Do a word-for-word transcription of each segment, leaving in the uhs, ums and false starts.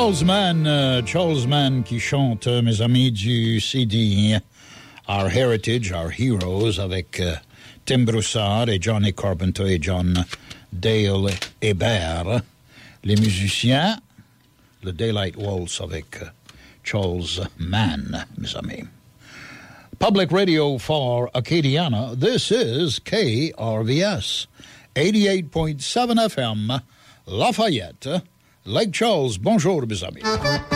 Charles Mann, euh, Charles Mann qui chante, euh, mes amis, du C D Our Heritage, Our Heroes, avec euh, Tim Broussard et Johnny Carpenter et John Dale Hébert. Les musiciens, le Daylight Waltz avec euh, Charles Mann, mes amis. Public Radio for Acadiana, this is K R V S, eighty-eight point seven F M, Lafayette, Lake Charles. Bonjour, mes amis.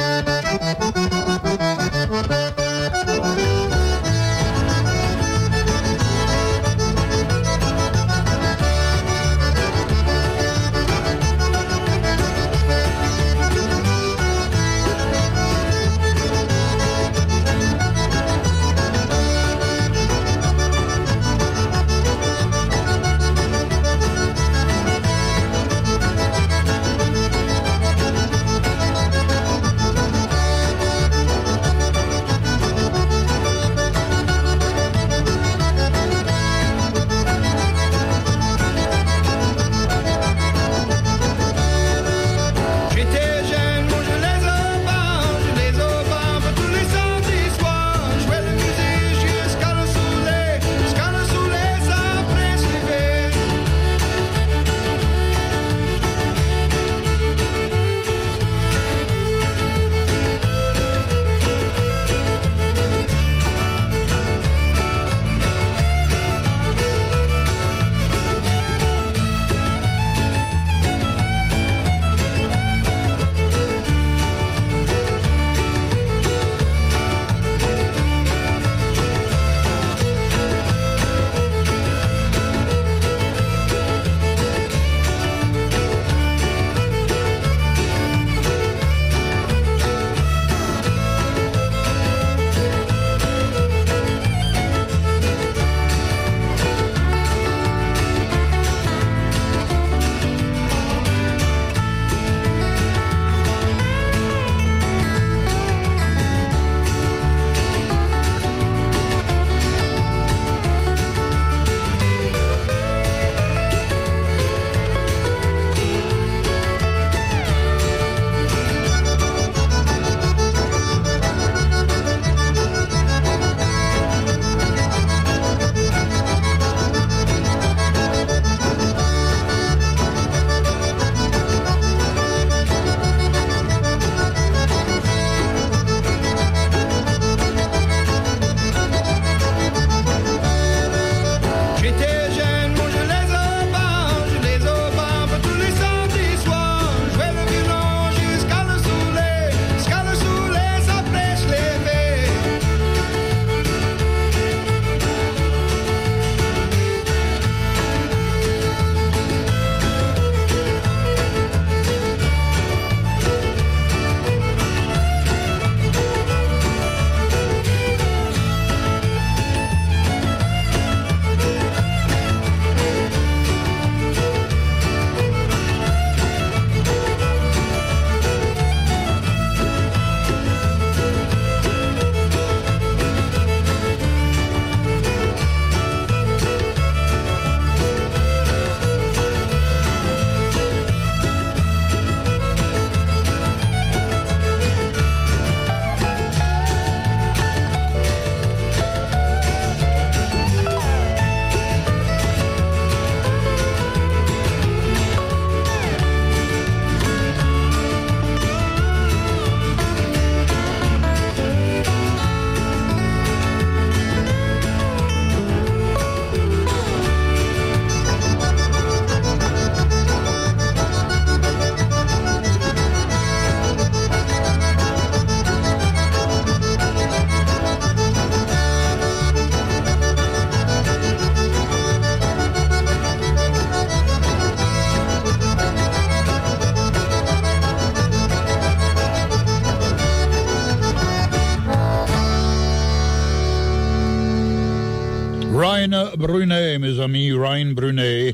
Ryan Brunet, mes amis, Ryan Brunet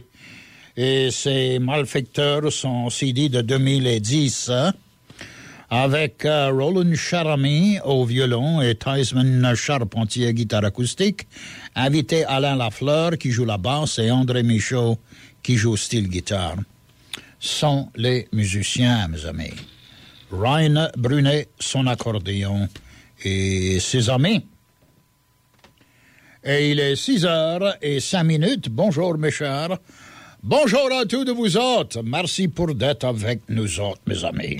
et ses Malfecteurs, son C D de deux mille dix, hein, avec euh, Roland Charamy au violon et Theismann Charpentier guitare acoustique, invité Alain Lafleur qui joue la basse et André Michaud qui joue style guitare. Sont les musiciens, mes amis. Ryan Brunet, son accordéon et ses amis. Et il est six heures et cinq minutes. Bonjour, mes chers. Bonjour à tous de vous autres. Merci pour d'être avec nous autres, mes amis.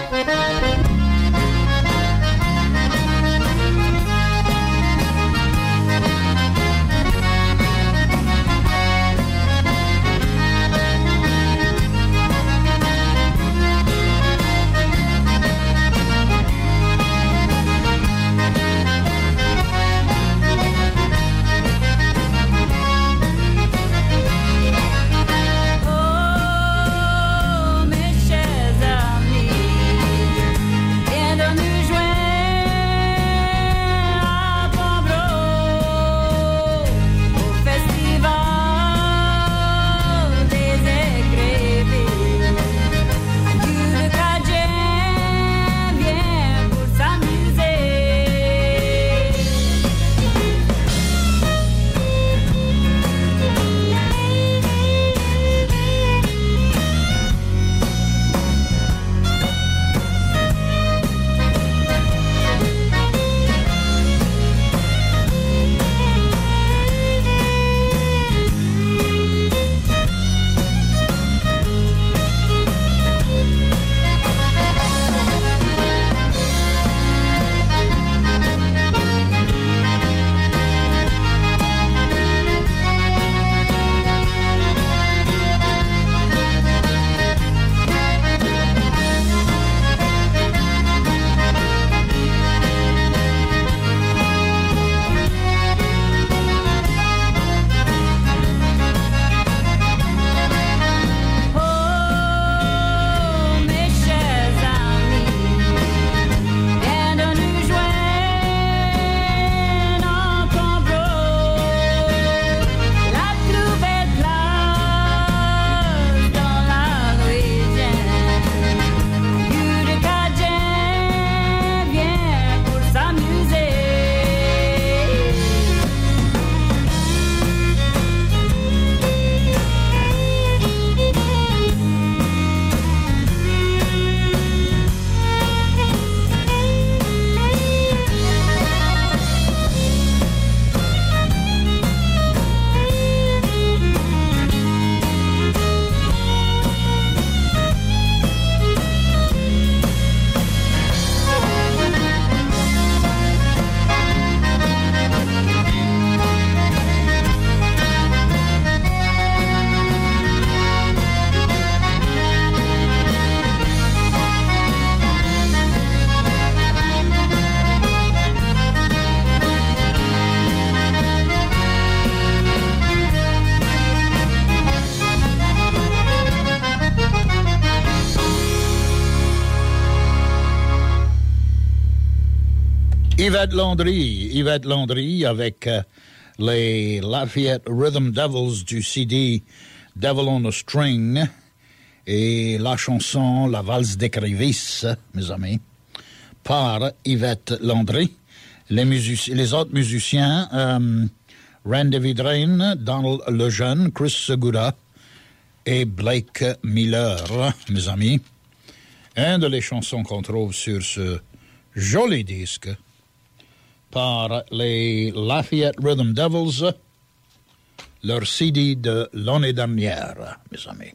Yvette Landry, Yvette Landry avec euh, les Lafayette Rhythm Devils du C D Devil on a String et la chanson La valse d'Écrivisse, mes amis, par Yvette Landry. Les, music- les autres musiciens, euh, Randy Vidrain, Donald Lejeune, Chris Segura et Blake Miller, mes amis. Une des chansons qu'on trouve sur ce joli disque par les Lafayette Rhythm Devils, leur C D de l'année dernière, mes amis.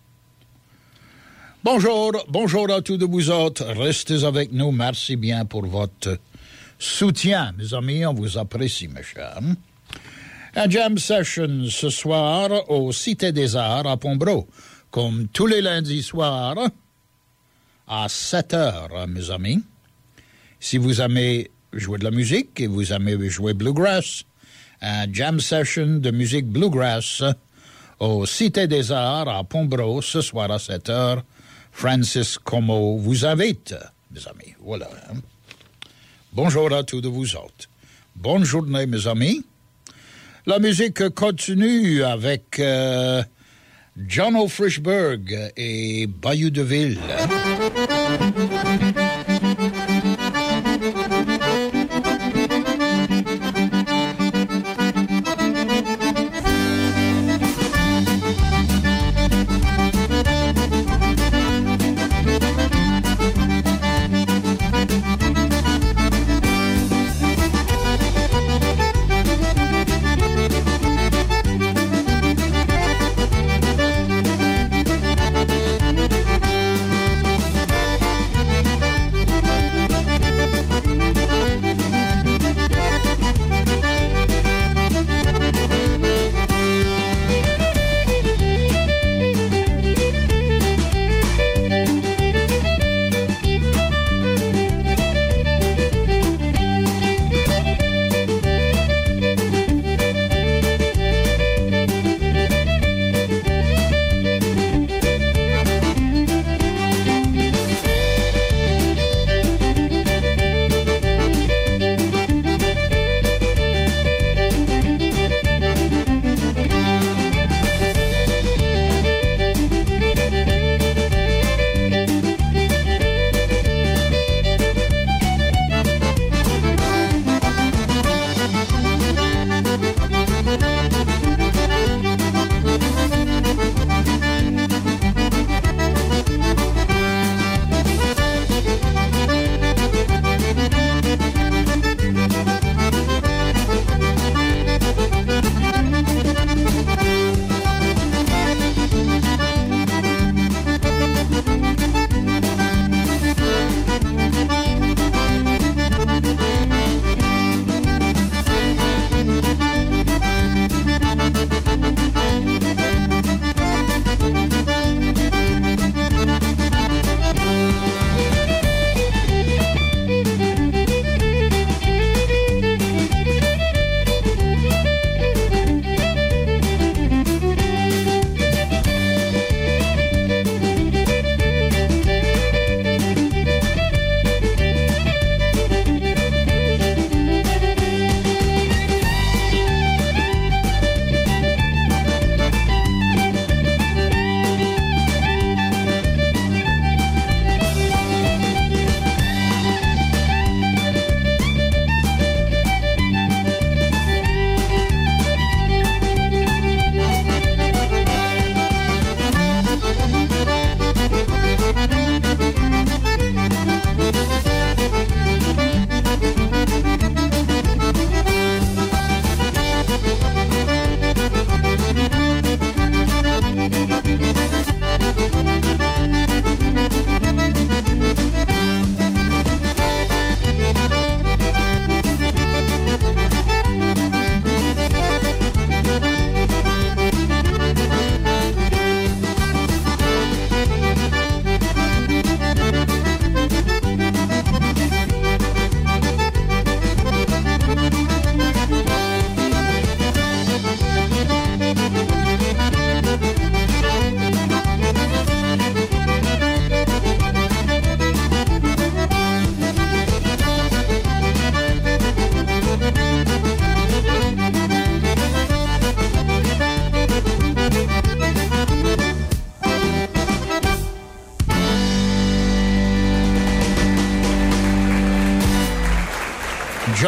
Bonjour, bonjour à tous de vous autres. Restez avec nous. Merci bien pour votre soutien, mes amis. On vous apprécie, mes chers. Un jam session ce soir au Cité des Arts à Pombro, comme tous les lundis soirs à sept heures, mes amis. Si vous aimez jouer de la musique et vous aimez jouer bluegrass, un jam session de musique bluegrass au Cité des Arts à Pombro ce soir à sept heures. Francis Como vous invite, mes amis. Voilà. Hein? Bonjour à tous de vous autres. Bonne journée, mes amis. La musique continue avec euh, John O'Frishberg et Bayou de Ville.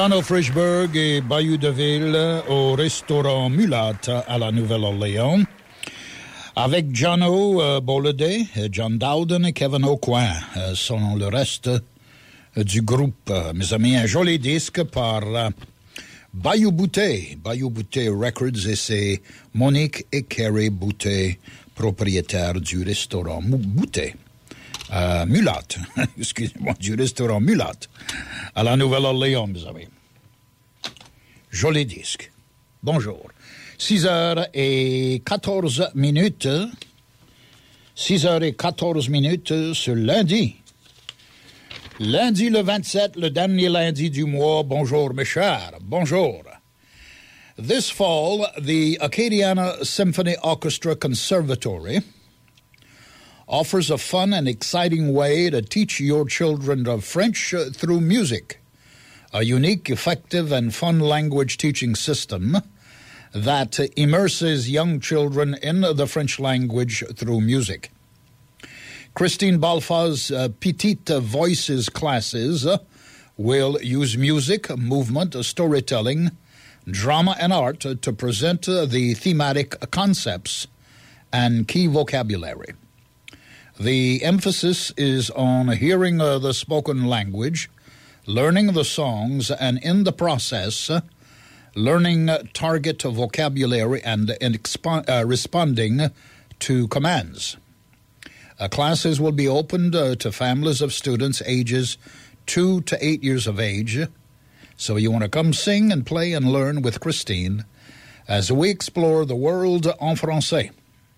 Jono Frischberg et Bayou de Ville au restaurant Mulâtre à la Nouvelle-Orléans. Avec Jono euh, Bolliday, John Dowden et Kevin Aucoin euh, sont le reste euh, du groupe. Euh, mes amis, un joli disque par euh, Bayou Boutet, Bayou Boutet Records, et c'est Monique et Kerry Boutet, propriétaires du restaurant Boutet. Euh, Mulâtre, excusez-moi, du restaurant Mulâtre à la Nouvelle-Orléans, mes amis. Joli disque. Bonjour. six heures quatorze minutes. six heures quatorze minutes ce lundi. Lundi le vingt-sept, le dernier lundi du mois. Bonjour, mes chers. Bonjour. This fall, the Acadiana Symphony Orchestra Conservatory offers a fun and exciting way to teach your children of French through music. A unique, effective, and fun language teaching system that immerses young children in the French language through music. Christine Balfa's uh, Petite Voices classes uh, will use music, movement, storytelling, drama, and art uh, to present uh, the thematic concepts and key vocabulary. The emphasis is on hearing uh, the spoken language, learning the songs, and in the process, uh, learning uh, target vocabulary and, and expo- uh, responding to commands. Uh, classes will be opened uh, to families of students ages two to eight years of age. So you want to come sing and play and learn with Christine as we explore the world en français.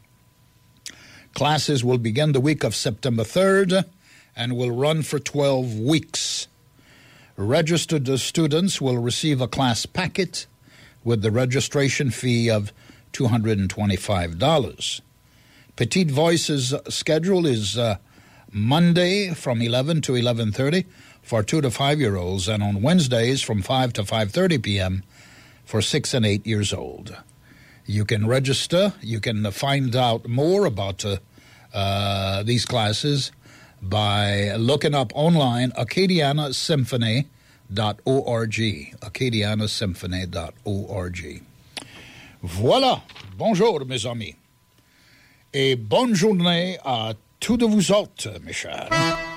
Classes will begin the week of September third and will run for twelve weeks. Registered students will receive a class packet with the registration fee of two hundred twenty-five dollars. Petite Voices schedule is uh, Monday from eleven to eleven thirty for two to five-year-olds, and on Wednesdays from five to five thirty p.m. for six and eight years old. You can register. You can find out more about uh, uh, these classes by looking up online acadiana symphony dot org. acadiana symphony dot org. Voilà. Bonjour, mes amis. Et bonne journée à tous de vous autres, mes chers.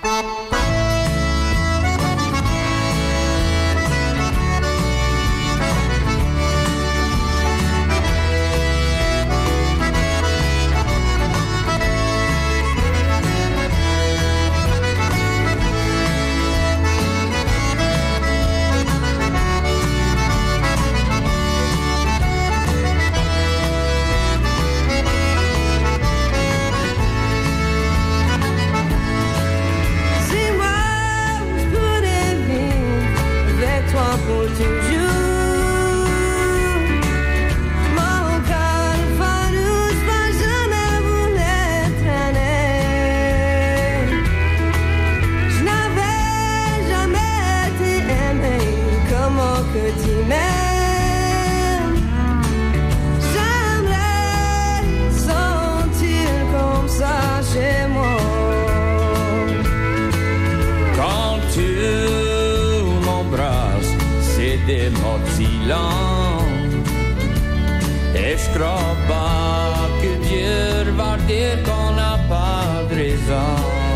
Et je crois pas que Dieu va dire qu'on n'a pas de raison.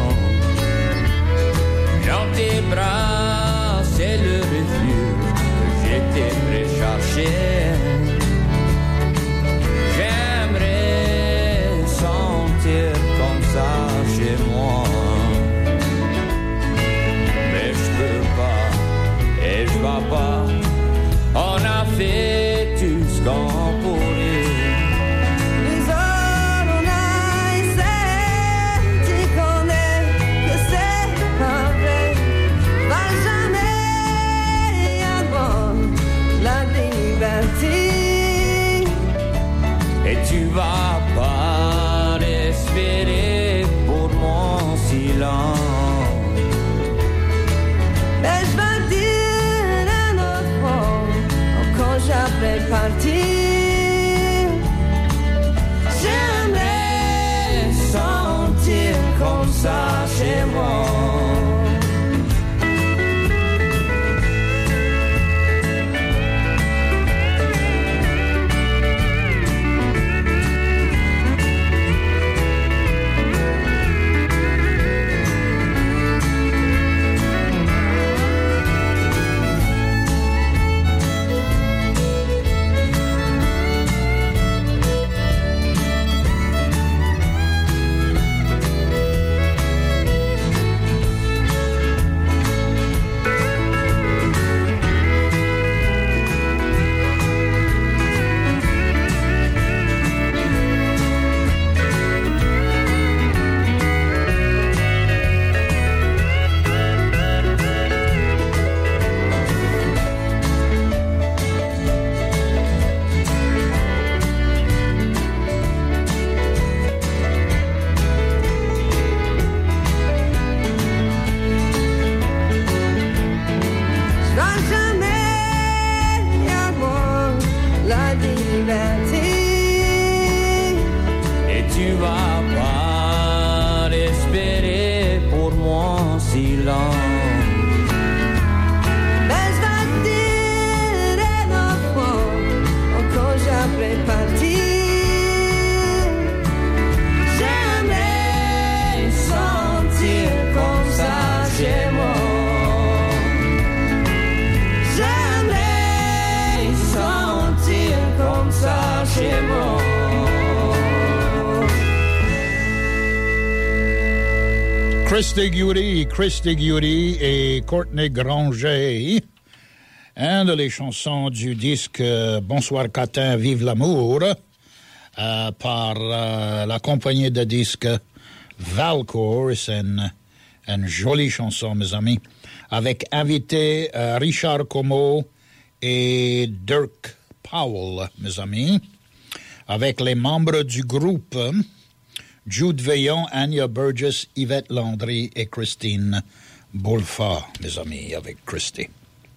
Dans tes bras, c'est le refuge que j'étais prêt chercher. J'aimerais sentir comme ça chez moi. Mais je peux pas, et je vais pas. On a fait tout ce qu'on pouvait. Les autres, on a essayé, tu connais que c'est pas vrai. Va jamais avoir la liberté. Et tu vas pas espérer pour mon silence. Mais je vais dire un autre mot quand j'appelle partir. J'aimerais sentir comme ça chez moi. la liberté. Et tu vas pas espérer pour moi si long. Mais je vais te dire un enfant, quand j'apprends partir. J'aimerais sentir comme ça chez moi. J'aimerais sentir comme ça chez moi. Christy Gury, Christy Gury et Courtney Granger. Un de les chansons du disque euh, Bonsoir Catin, Vive l'amour, euh, par euh, la compagnie de disques Valcourt. C'est une, une jolie chanson, mes amis, avec invité euh, Richard Como et Dirk Powell, mes amis, avec les membres du groupe Jude Veillon, Anya Burgess, Yvette Landry et Christine Boulfa, mes amis, avec Christy.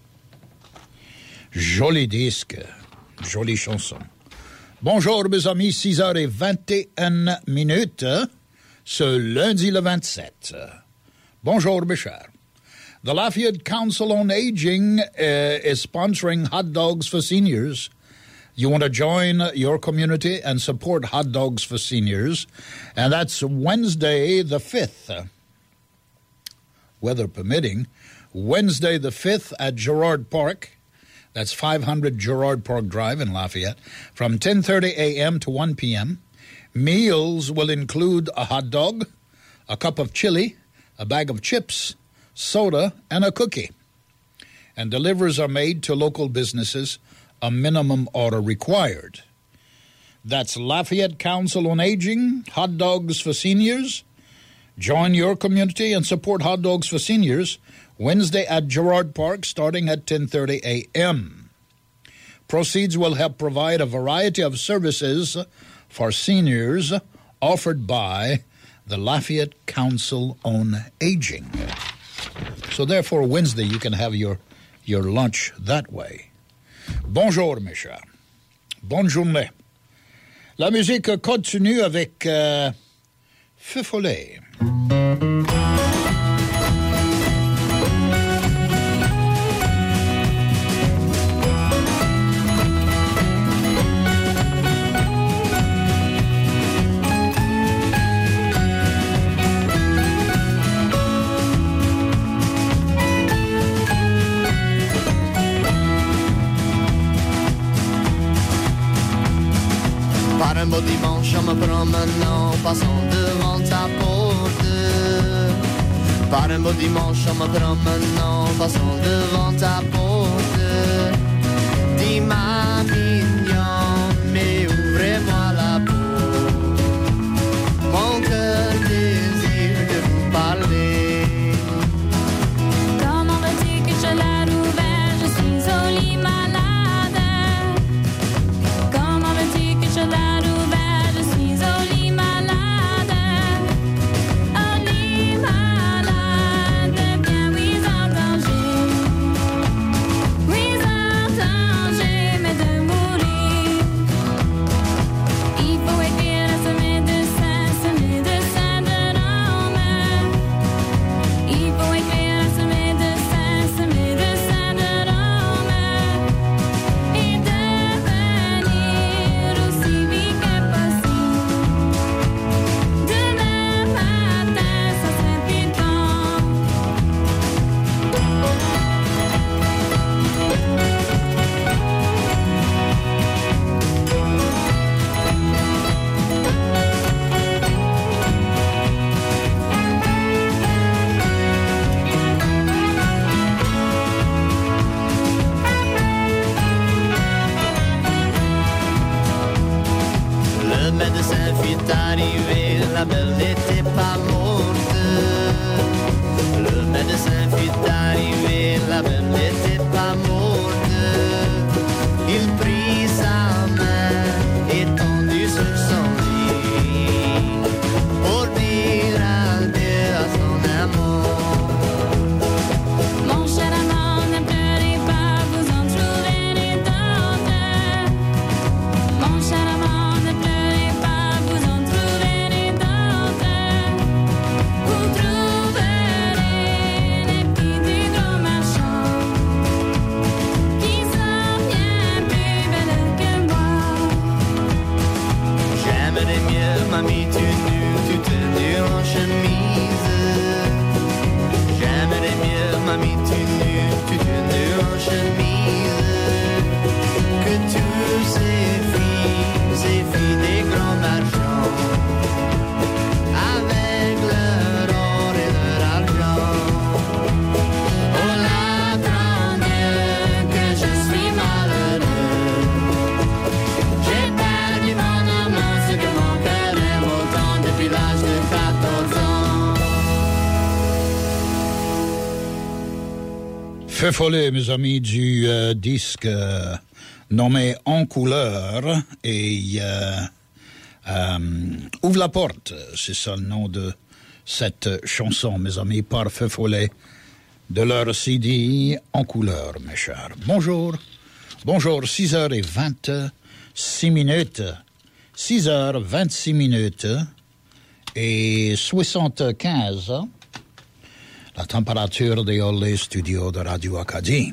Joli disque, jolie chanson. Bonjour, mes amis, six heures vingt et une minutes, ce lundi le vingt-sept. Bonjour, mes chers. The Lafayette Council on Aging uh, is sponsoring hot dogs for seniors. You want to join your community and support Hot Dogs for Seniors. And that's Wednesday the fifth, weather permitting, Wednesday the fifth at Girard Park. That's five hundred Girard Park Drive in Lafayette, from ten thirty a.m. to one p.m. Meals will include a hot dog, a cup of chili, a bag of chips, soda, and a cookie. And deliveries are made to local businesses, a minimum order required. That's Lafayette Council on Aging, Hot Dogs for Seniors. Join your community and support Hot Dogs for Seniors Wednesday at Girard Park starting at ten thirty a.m. Proceeds will help provide a variety of services for seniors offered by the Lafayette Council on Aging. So therefore, Wednesday, you can have your, your lunch that way. Bonjour, mes chers. Bonne journée. La musique continue avec euh, Feu Follet. Par un beau dimanche en me promenant, passant devant ta porte. Par un beau dimanche en me promenant, passant devant ta porte. Dis-moi mignon, mais ouvrez-moi la porte. Mon cœur désire de vous parler. Comment veux-tu que je la rouvre? Je suis au lit malade. Comment veux-tu que je la la belle n'était pas morte. Le médecin fut arrivé, la belle n'était pas morte. Il prit sa main étendue sur son lit pour dire adieu à son amour. Mon cher amant, ne pleurez pas, vous en trouverez d'autres. Feu follet, mes amis, du euh, disque euh, nommé En couleur et euh, euh, Ouvre la porte, c'est ça le nom de cette chanson, mes amis, par Feu follet de leur C D En couleur, mes chers. Bonjour, bonjour, six heures vingt-six minutes, six heures vingt-six minutes et soixante-quinze. La température des Olé Studios de Radio Acadie.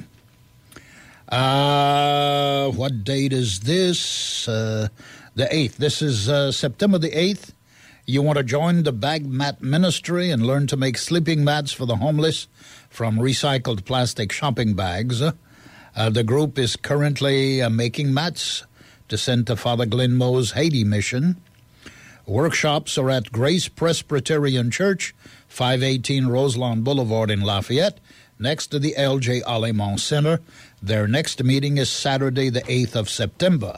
Uh, what date is this? Uh, the eighth. This is uh, September the eighth. You want to join the Bag Mat Ministry and learn to make sleeping mats for the homeless from recycled plastic shopping bags. Uh, the group is currently uh, making mats to send to Father Glenn Moe's Haiti mission. Workshops are at Grace Presbyterian Church, five eighteen Roselawn Boulevard in Lafayette, next to the L J Alemont Center. Their next meeting is Saturday, the eighth of September.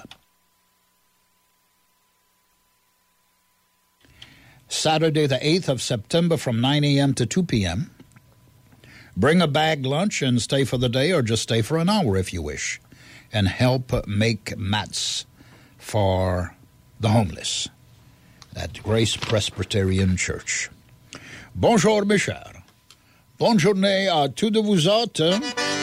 Saturday, the eighth of September from nine a.m. to two p.m. Bring a bag lunch and stay for the day, or just stay for an hour if you wish, and help make mats for the homeless at Grace Presbyterian Church. Bonjour, mes chers. Bonne journée à tous de vous autres.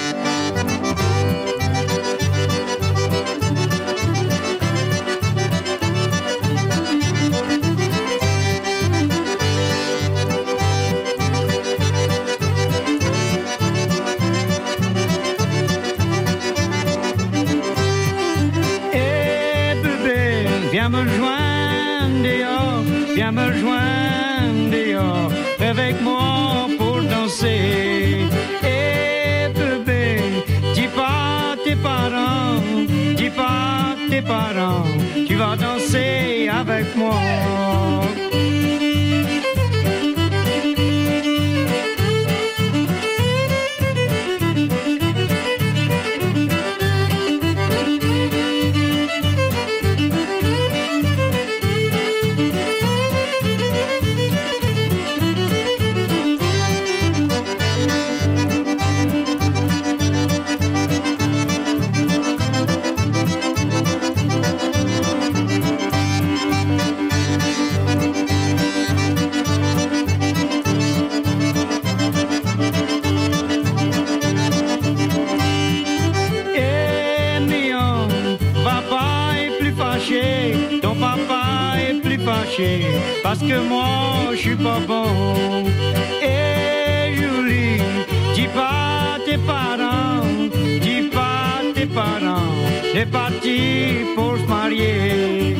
Hey, bébé, viens me joindre dehors, viens me joindre dehors, avec moi pour danser. Eh bébé, dis pas tes parents, dis pas tes parents, tu vas danser avec moi. Ton papa est plus fâché parce que moi je suis pas bon. Et Julie, dis pas tes parents, dis pas tes parents, t'es parti pour se marier.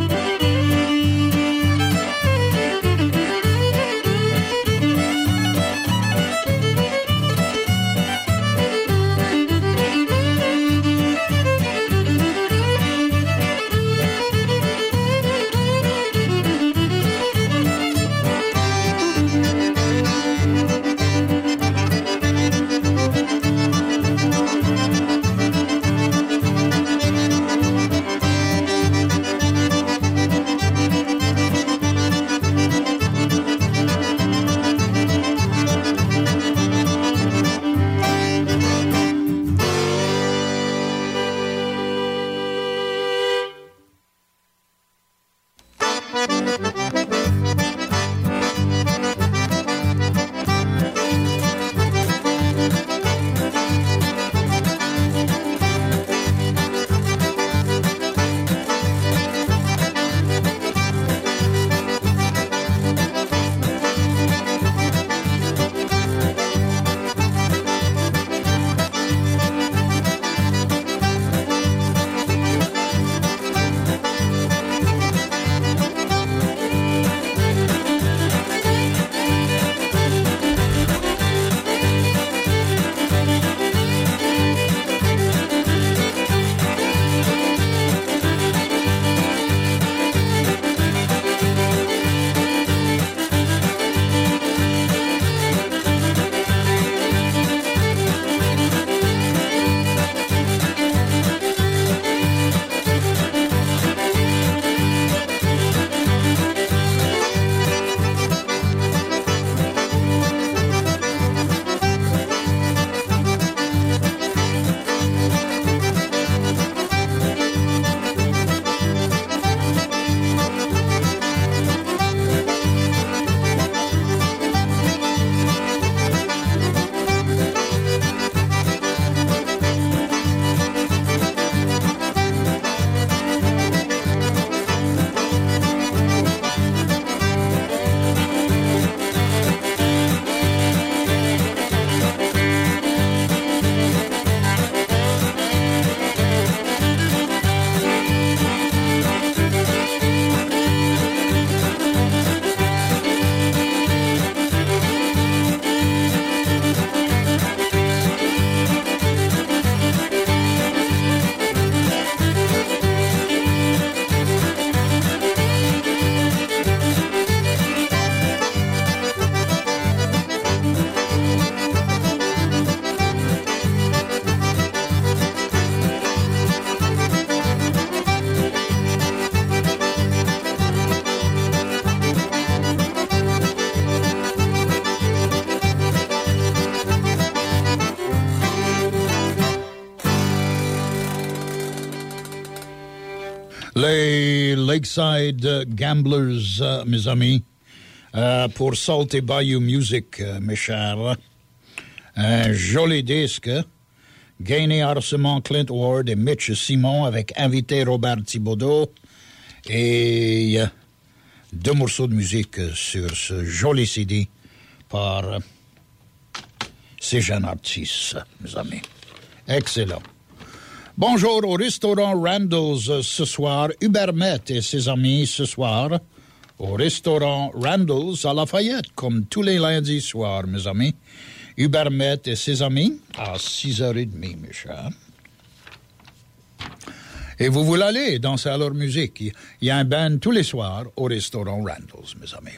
Les Lakeside Gamblers, euh, mes amis, euh, pour Salt et Bayou Music, euh, mes chers. Un joli disque, gagné harcement Clint Ward et Mitch Simon avec invité Robert Thibodeau et euh, deux morceaux de musique sur ce joli C D par euh, ces jeunes artistes, mes amis. Excellent. Bonjour au restaurant Randall's euh, ce soir. Hubert Met et ses amis ce soir au restaurant Randall's à Lafayette, comme tous les lundis soirs, mes amis. Hubert Met et ses amis à six heures trente, mes chers. Et vous voulez aller danser à leur musique. Il y a un band tous les soirs au restaurant Randall's, mes amis.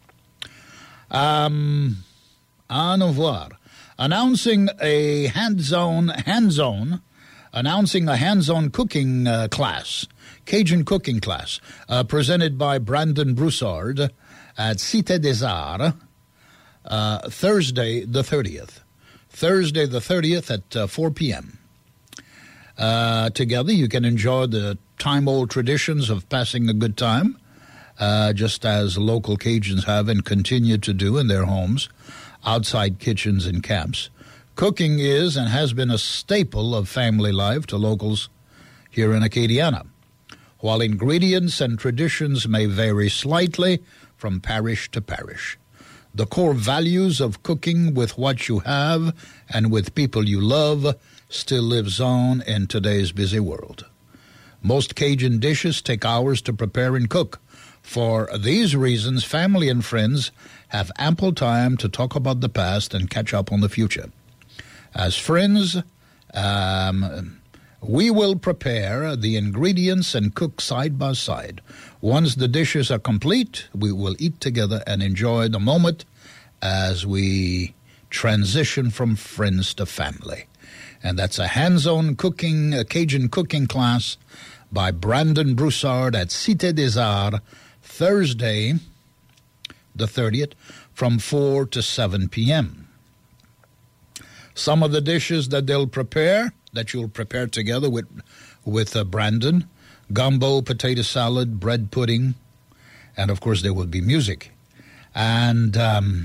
Um, à nous voir. Announcing a hands-on, hands-on, announcing a hands-on cooking uh, class, Cajun cooking class, uh, presented by Brandon Broussard at Cité des Arts, uh, Thursday the thirtieth. Thursday the thirtieth at uh, four p.m. Uh, together, you can enjoy the time-old traditions of passing a good time, uh, just as local Cajuns have and continue to do in their homes, outside kitchens and camps. Cooking is and has been a staple of family life to locals here in Acadiana. While ingredients and traditions may vary slightly from parish to parish, the core values of cooking with what you have and with people you love still lives on in today's busy world. Most Cajun dishes take hours to prepare and cook. For these reasons, family and friends have ample time to talk about the past and catch up on the future. As friends, um, we will prepare the ingredients and cook side by side. Once the dishes are complete, we will eat together and enjoy the moment as we transition from friends to family. And that's a hands-on cooking, a Cajun cooking class by Brandon Broussard at Cité des Arts, Thursday, the thirtieth, from four to seven p.m. Some of the dishes that they'll prepare, that you'll prepare together with, with uh, Brandon, gumbo, potato salad, bread pudding, and of course there will be music. And um,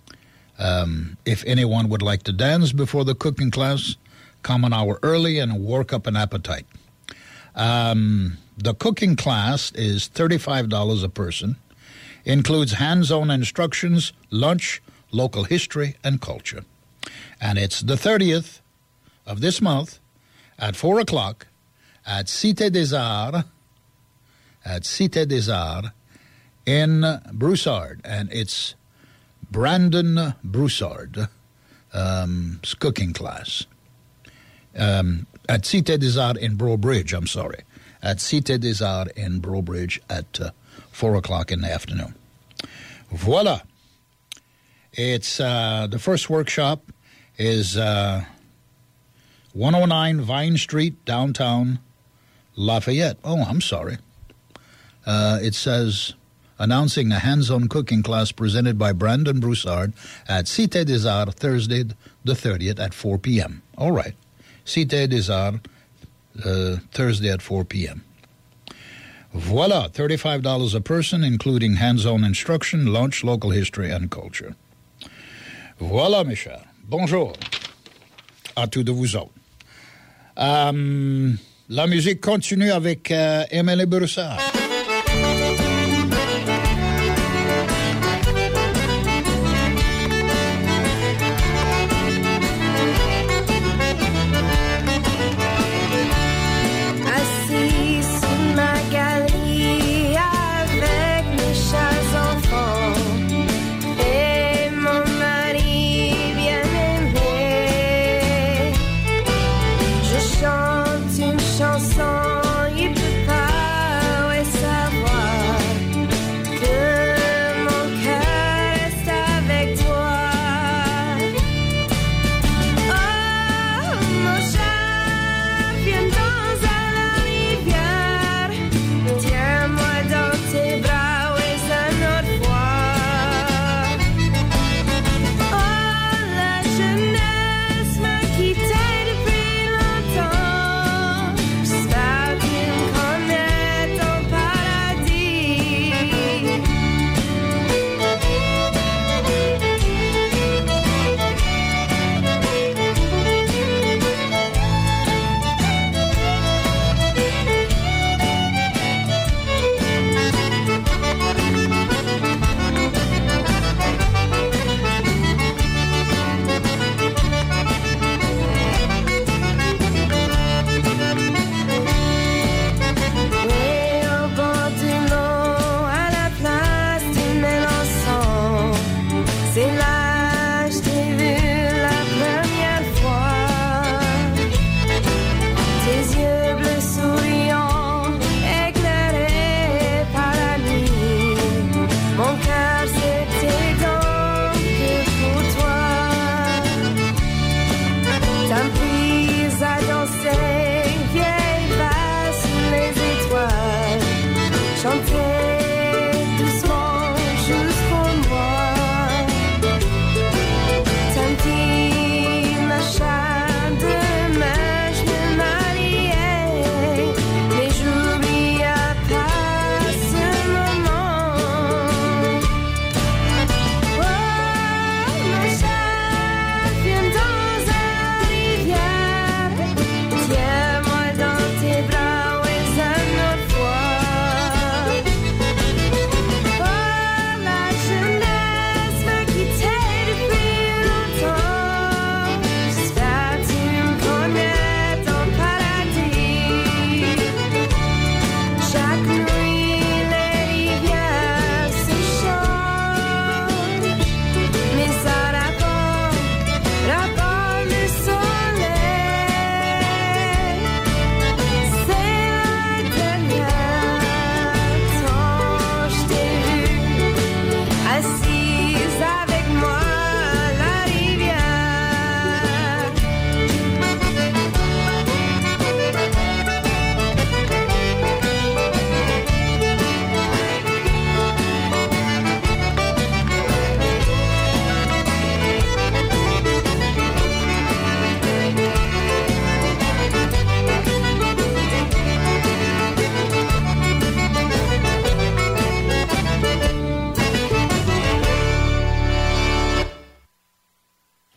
um, if anyone would like to dance before the cooking class, come an hour early and work up an appetite. Um, the cooking class is thirty-five dollars a person, includes hands-on instructions, lunch, local history, and culture. And it's the thirtieth of this month at four o'clock at Cité des Arts, at Cité des Arts in Broussard. And it's Brandon Broussard, um, cooking class. Um, at Cité des Arts in Brobridge, I'm sorry. At Cité des Arts in Brobridge at uh, four o'clock in the afternoon. Voila. It's uh, the first workshop is uh, one oh nine Vine Street, downtown Lafayette. Oh, I'm sorry. Uh, it says, announcing a hands-on cooking class presented by Brandon Broussard at Cité des Arts, Thursday the thirtieth at four p.m. All right. Cité des Arts, uh, Thursday at four p.m. Voila, thirty-five dollars a person, including hands-on instruction, lunch, local history, and culture. Voilà, mes chers. Bonjour à tous de vous autres. Um, la musique continue avec uh, Emily Broussard. Chanson, il peut pas, ouais,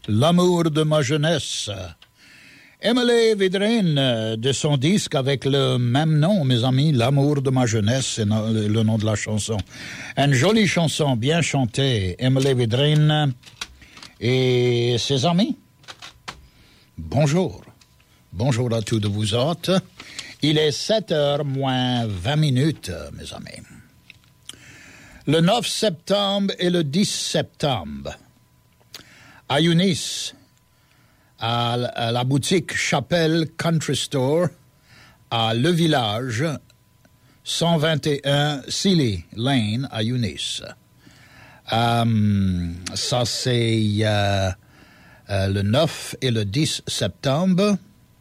L'amour de ma jeunesse. Emily Vidrine, de son disque avec le même nom, mes amis, L'amour de ma jeunesse, c'est le nom de la chanson. Une jolie chanson, bien chantée. Emily Vidrine et ses amis. Bonjour. Bonjour à tous de vous autres. Il est sept heures moins vingt minutes, mes amis. Le neuf septembre et le dix septembre, à Eunice, à la boutique Chapelle Country Store, à Le Village, cent vingt et un Sealy Lane, à Eunice. Um, ça, c'est euh, euh, le neuf et le dix septembre.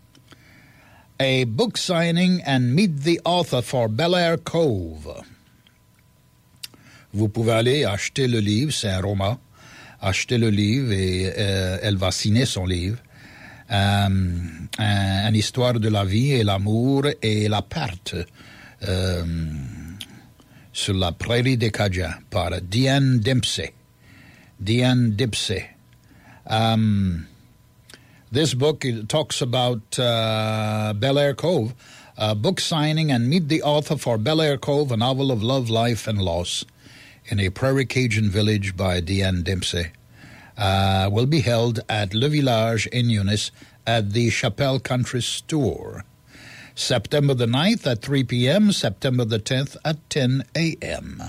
A book signing and meet the author for Bel Air Cove. Vous pouvez aller acheter le livre, c'est un roman. Acheter le livre et euh, elle va signer son livre. Euh, un, une histoire de la vie et l'amour et la perte euh, sur la prairie des Cajuns par Diane Dempsey. Diane Dempsey. Um, this book talks about uh, Bel Air Cove, a book signing and meet the author for Bel Air Cove, a novel of love, life, and loss in a prairie Cajun village by Diane Dempsey. Uh, will be held at Le Village in Eunice at the Chapelle Country Store. September the ninth at three p.m., September the tenth at ten a.m.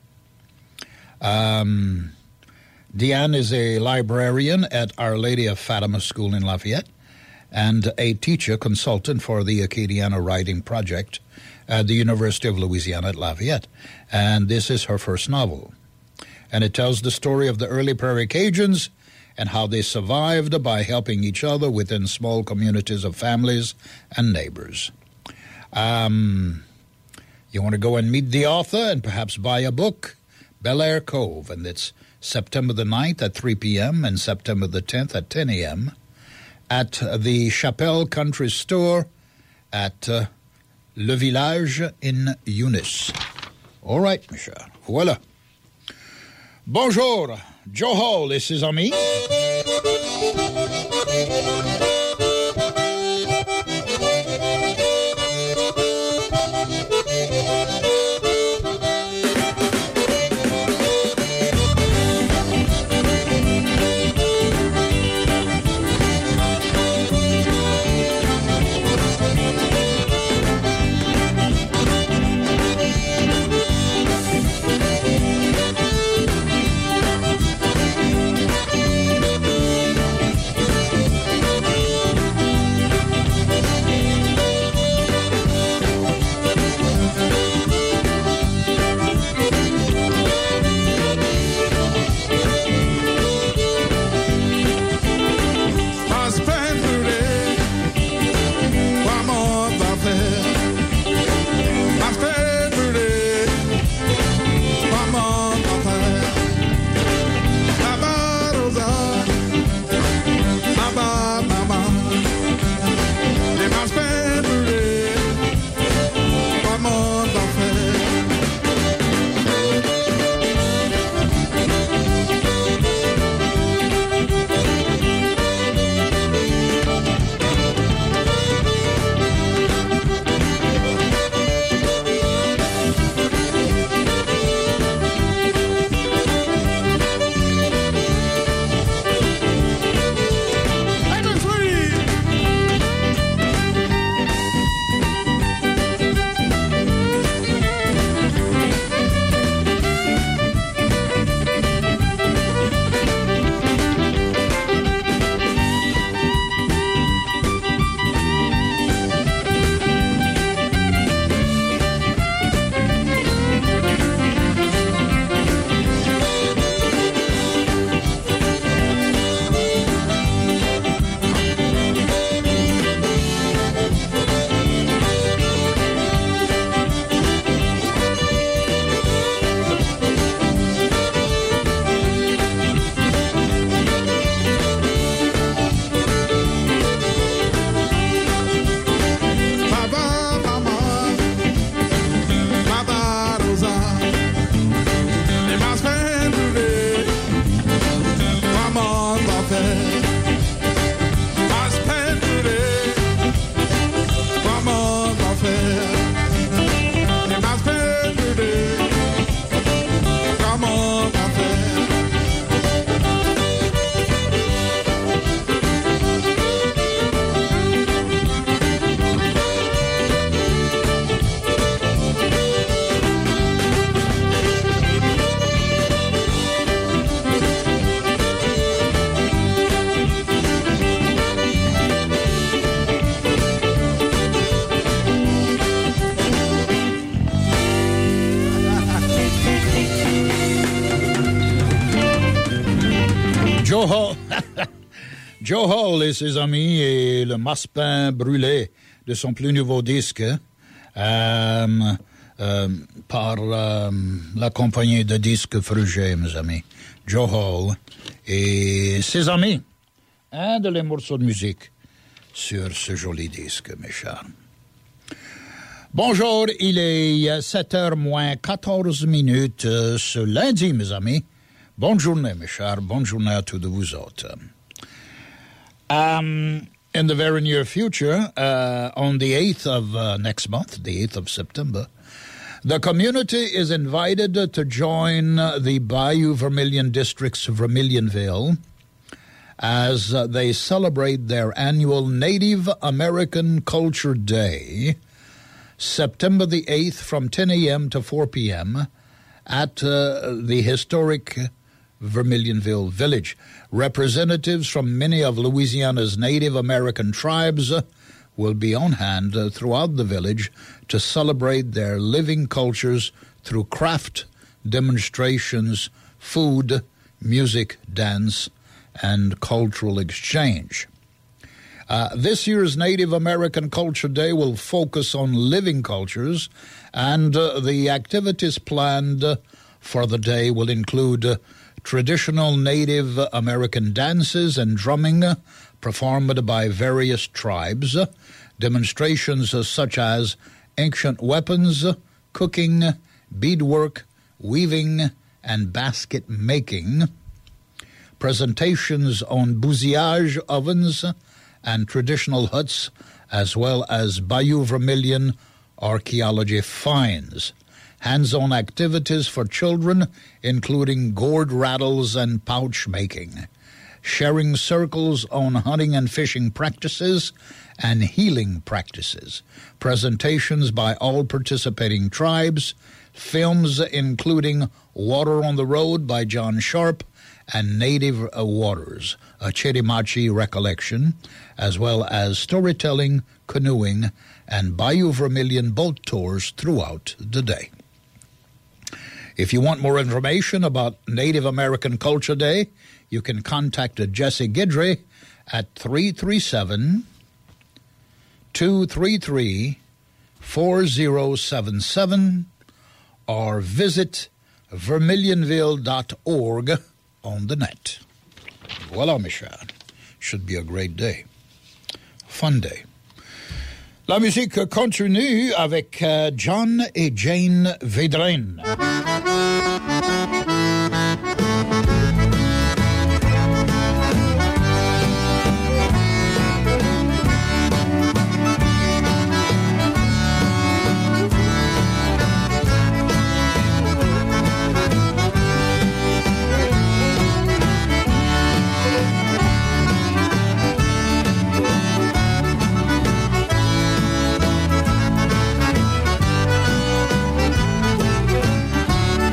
Um, Diane is a librarian at Our Lady of Fatima School in Lafayette and a teacher consultant for the Acadiana Writing Project at the University of Louisiana at Lafayette. And this is her first novel. And it tells the story of the early Prairie Cajuns and how they survived by helping each other within small communities of families and neighbors. Um, you want to go and meet the author and perhaps buy a book? Bel Air Cove, and it's September the ninth at three p.m. and September the tenth at ten a.m. at the Chapelle Country Store at uh, Le Village in Eunice. All right, Michel. Voilà. Bonjour, Joe Hall et ses amis. Joe Hall et ses amis et le Massepain brûlé de son plus nouveau disque euh, euh, par euh, la compagnie de disques Fruget, mes amis. Joe Hall et ses amis. Un de les morceaux de musique sur ce joli disque, mes chers. Bonjour, il est sept heures moins quatorze minutes euh, ce lundi, mes amis. Bonne journée, mes chers. Bonne journée à tous de vous autres. Um, in the very near future, uh, on the eighth of uh, next month, the eighth of September, the community is invited to join the Bayou Vermilion District's Vermilionville as uh, they celebrate their annual Native American Culture Day, September the eighth from ten a.m. to four p.m. at uh, the historic Vermilionville Village. Representatives from many of Louisiana's Native American tribes uh, will be on hand uh, throughout the village to celebrate their living cultures through craft demonstrations, food, music, dance, and cultural exchange. Uh, this year's Native American Culture Day will focus on living cultures, and uh, the activities planned uh, for the day will include uh, traditional Native American dances and drumming uh, performed by various tribes, uh, demonstrations uh, such as ancient weapons, uh, cooking, beadwork, weaving, and basket making, presentations on bousillage ovens and traditional huts, as well as Bayou Vermilion archaeology finds. Hands-on activities for children, including gourd rattles and pouch making. Sharing circles on hunting and fishing practices and healing practices. Presentations by all participating tribes. Films including Water on the Road by John Sharp and Native Waters, a Chitimachi recollection, as well as storytelling, canoeing, and Bayou Vermilion boat tours throughout the day. If you want more information about Native American Culture Day, you can contact Jesse Guidry at three three seven, two three three, four zero seven seven or visit vermilionville dot org on the net. Voilà, mes chers. Should be a great day. Fun day. La musique continue avec uh, John et Jane Védrine. Thank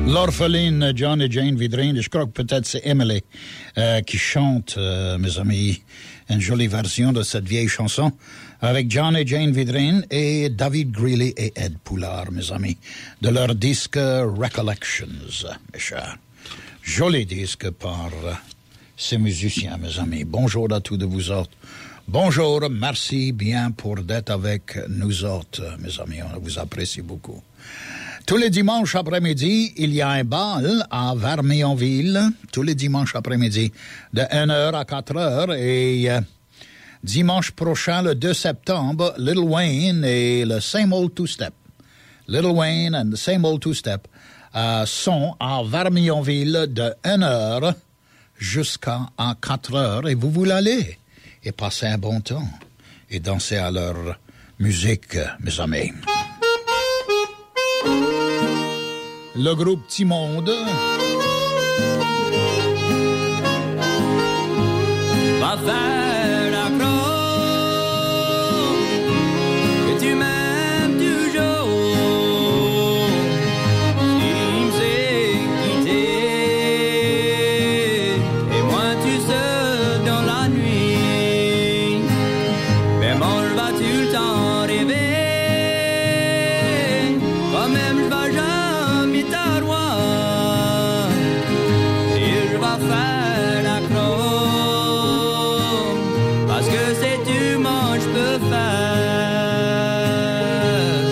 L'orpheline John et Jane Vidrine, je crois que peut-être c'est Emily euh, qui chante, euh, mes amis, une jolie version de cette vieille chanson avec John et Jane Vidrine et David Greeley et Ed Poulard, mes amis, de leur disque Recollections, mes chers. Joli disque par ces musiciens, mes amis. Bonjour à tous de vous autres. Bonjour, merci bien pour d'être avec nous autres, mes amis, on vous apprécie beaucoup. Tous les dimanches après-midi, il y a un bal à Vermionville, tous les dimanches après-midi, de une heure à quatre heures, et euh, dimanche prochain, le deux septembre, Little Wayne et le Same Old Two-Step, Little Wayne and the Same Old Two-Step, euh, sont à Vermionville de une heure jusqu'à quatre heures, et vous voulez aller et passer un bon temps et danser à leur musique, mes amis. Le groupe Petit Monde va faire la croix que tu m'aimes toujours. Il me s'est quitté et moi tu seul dans la nuit. Mais moi je vais tout le temps rêver. Quand même je vais jamais faire la croix parce que c'est du moins je peux faire.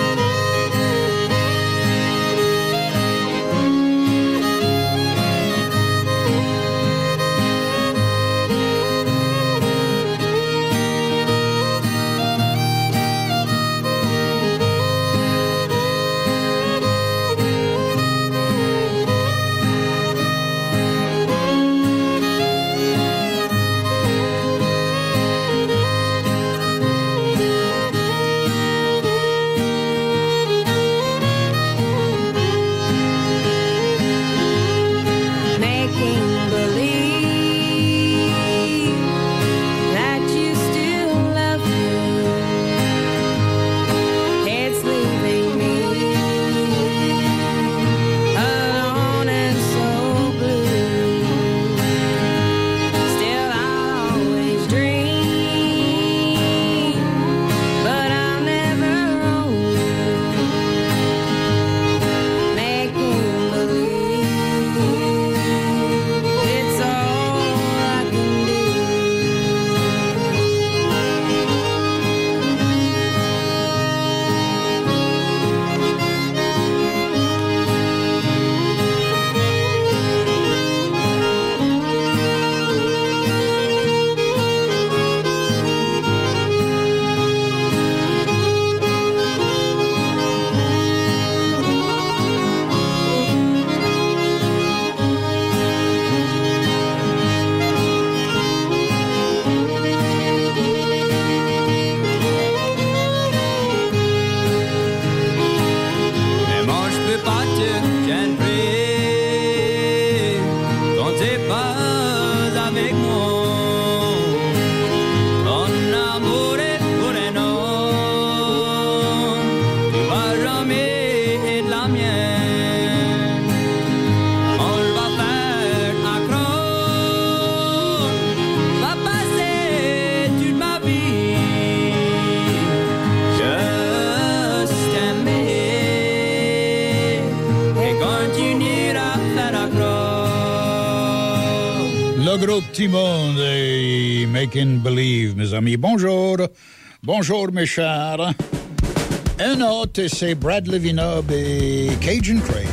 Petit Monde et Making Believe, mes amis. Bonjour. Bonjour, mes chers. Un autre, c'est Bradley Vinod et Cajun Craze.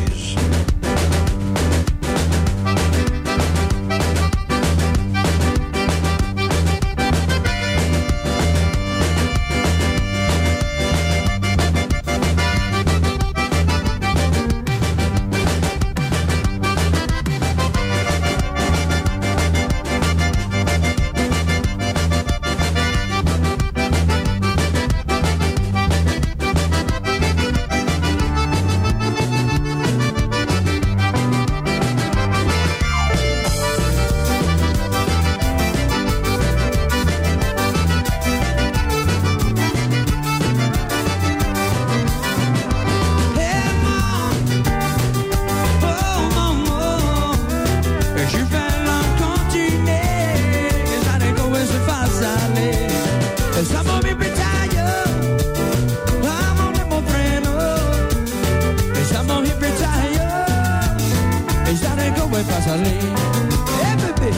ouais, pas salé. Eh, bébé.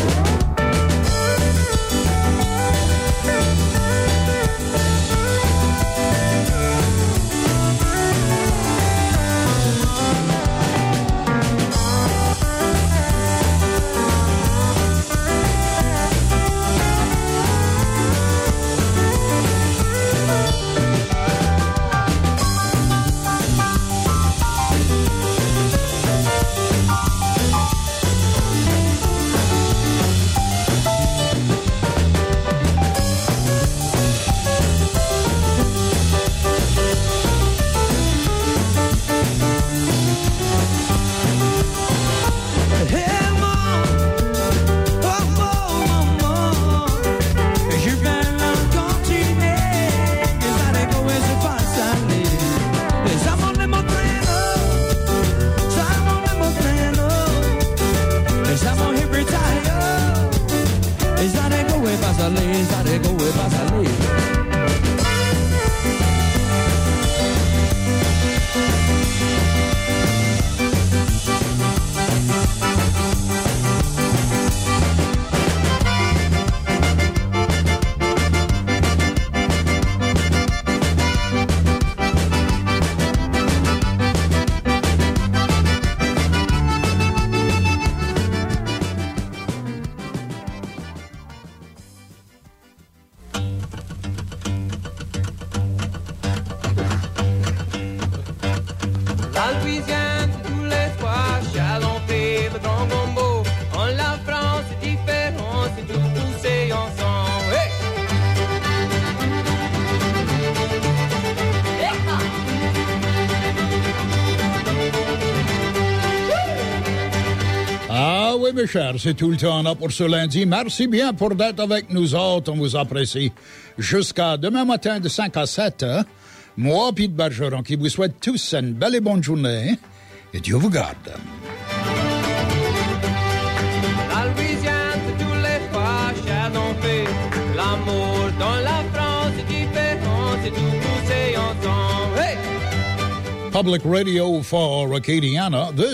Mes chers, c'est tout le temps là pour ce lundi. Merci bien pour d'être avec nous autres. On vous apprécie. Jusqu'à demain matin de cinq à sept, hein? Moi, Pete Bergeron, qui vous souhaite tous une belle et bonne journée. Et Dieu vous garde. La Louisiane, c'est tous les fois, cher on fait l'amour. Dans la France, c'est différent, c'est tout poussé ensemble. Hey! Public Radio for Acadiana. This